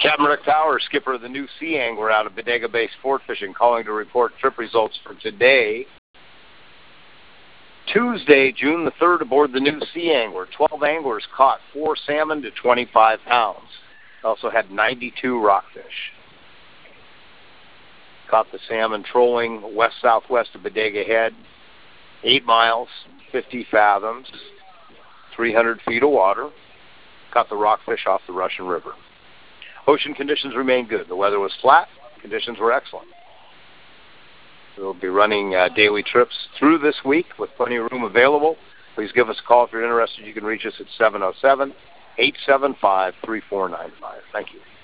Captain Rick Power, skipper of the New Sea Angler out of Bodega Bay Sport Fishing, calling to report trip results for today, Tuesday, June the 3rd, aboard the New Sea Angler. 12 anglers caught 4 salmon to 25 pounds. Also had 92 rockfish. Caught the salmon trolling west-southwest of Bodega Head, 8 miles, 50 fathoms, 300 feet of water. Caught the rockfish off the Russian River. Ocean conditions remained good. The weather was flat. Conditions were excellent. We'll be running daily trips through this week with plenty of room available. Please give us a call if you're interested. You can reach us at 707-875-3495. Thank you.